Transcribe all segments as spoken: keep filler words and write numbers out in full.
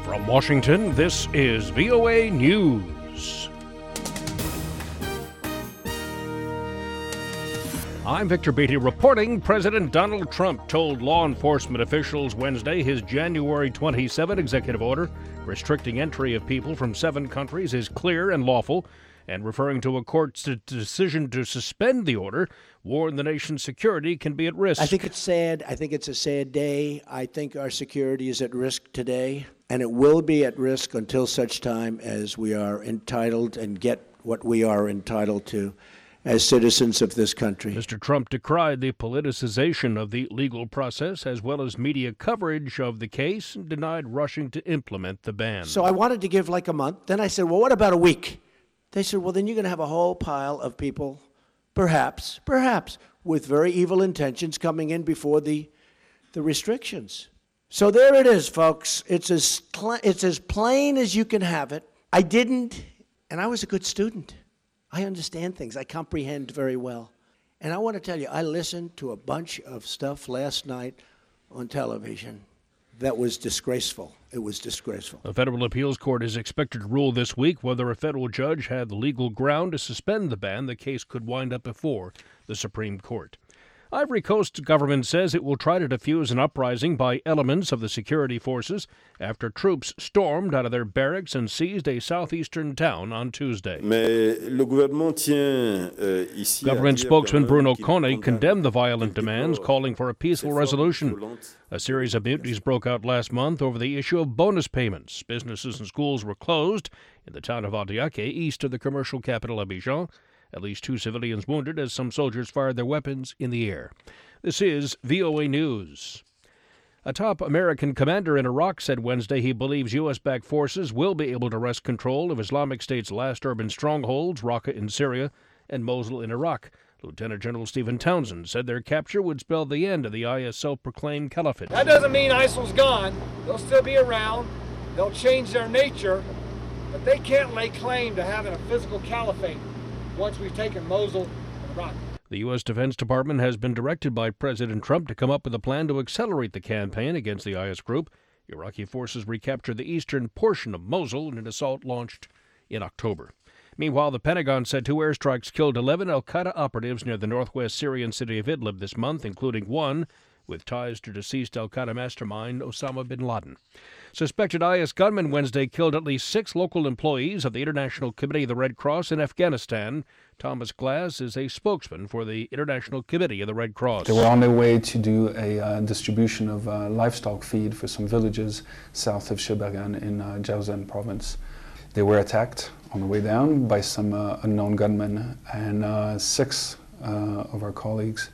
From Washington, this is V O A News. I'm Victor Beatty reporting. President Donald Trump told law enforcement officials Wednesday his January twenty-seventh executive order restricting entry of people from seven countries is clear and lawful, and referring to a court's decision to suspend the order, warned the nation's security can be at risk. I think it's sad. I think it's a sad day. I think our security is at risk today, and it will be at risk until such time as we are entitled and get what we are entitled to as citizens of this country. Mister Trump decried the politicization of the legal process as well as media coverage of the case and denied rushing to implement the ban. So I wanted to give like a month. Then I said, well, what about a week? They said, well, then you're going to have a whole pile of people, perhaps, perhaps, with very evil intentions coming in before the the restrictions. So there it is, folks. It's as pl- it's as plain as you can have it. I didn't, and I was a good student. I understand things. I comprehend very well. And I want to tell you, I listened to a bunch of stuff last night on television that was disgraceful. It was disgraceful. A federal appeals court is expected to rule this week whether a federal judge had the legal ground to suspend the ban. The case could wind up before the Supreme Court. Ivory Coast government says it will try to defuse an uprising by elements of the security forces after troops stormed out of their barracks and seized a southeastern town on Tuesday. Government spokesman Bruno Kone condemned the violent demands, calling for a peaceful resolution. A series of mutinies broke out last month over the issue of bonus payments. Businesses and schools were closed in the town of Adiake, east of the commercial capital Abidjan. At least two civilians wounded as some soldiers fired their weapons in the air. This is V O A News. A top American commander in Iraq said Wednesday he believes U S-backed forces will be able to wrest control of Islamic State's last urban strongholds, Raqqa in Syria and Mosul in Iraq. Lieutenant General Stephen Townsend said their capture would spell the end of the I S self-proclaimed caliphate. That doesn't mean ISIL's gone. They'll still be around. They'll change their nature, but they can't lay claim to having a physical caliphate once we've taken Mosul and Iraq. The U S. Defense Department has been directed by President Trump to come up with a plan to accelerate the campaign against the I S group. Iraqi forces recaptured the eastern portion of Mosul in an assault launched in October. Meanwhile, the Pentagon said two airstrikes killed eleven al-Qaeda operatives near the northwest Syrian city of Idlib this month, including one with ties to deceased al-Qaeda mastermind Osama bin Laden. Suspected I S gunmen Wednesday killed at least six local employees of the International Committee of the Red Cross in Afghanistan. Thomas Glass is a spokesman for the International Committee of the Red Cross. They were on their way to do a uh, distribution of uh, livestock feed for some villages south of Shebaghan in uh, Jauzen province. They were attacked on the way down by some uh, unknown gunmen, and uh, six uh, of our colleagues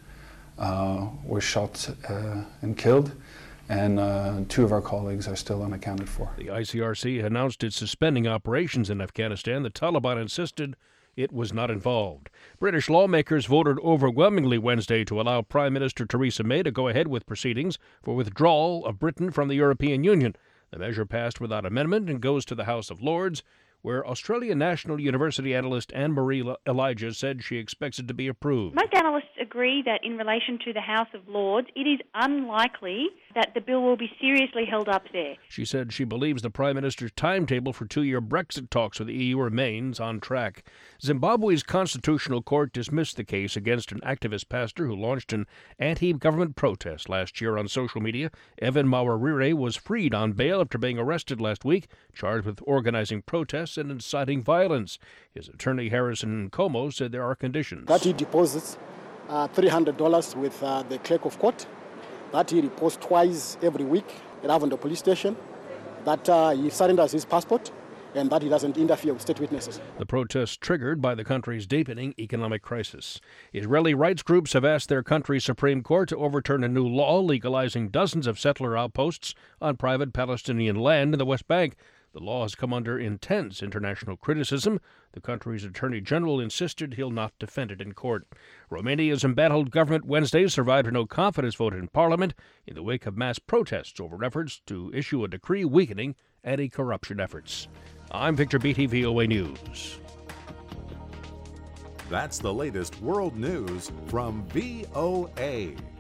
uh, were shot uh, and killed. And uh, two of our colleagues are still unaccounted for. The I C R C announced it's suspending operations in Afghanistan. The Taliban insisted it was not involved. British lawmakers voted overwhelmingly Wednesday to allow Prime Minister Theresa May to go ahead with proceedings for withdrawal of Britain from the European Union. The measure passed without amendment and goes to the House of Lords, where Australian National University analyst Anne-Marie Elijah said she expects it to be approved. Most analysts agree that in relation to the House of Lords, it is unlikely that the bill will be seriously held up there. She said she believes the Prime Minister's timetable for two-year Brexit talks with the E U remains on track. Zimbabwe's Constitutional Court dismissed the case against an activist pastor who launched an anti-government protest last year on social media. Evan Mawarire was freed on bail after being arrested last week, charged with organizing protests and inciting violence. His attorney, Harrison Como, said there are conditions. That he deposits uh, three hundred dollars with uh, the clerk of court, that he reports twice every week at Avondale police station, that uh, he surrenders his passport, and that he doesn't interfere with state witnesses. The protests triggered by the country's deepening economic crisis. Israeli rights groups have asked their country's Supreme Court to overturn a new law legalizing dozens of settler outposts on private Palestinian land in the West Bank. The law has come under intense international criticism. The country's attorney general insisted he'll not defend it in court. Romania's embattled government Wednesday survived a no-confidence vote in parliament in the wake of mass protests over efforts to issue a decree weakening anti-corruption efforts. I'm Victor Beatty, V O A News. That's the latest world news from V O A.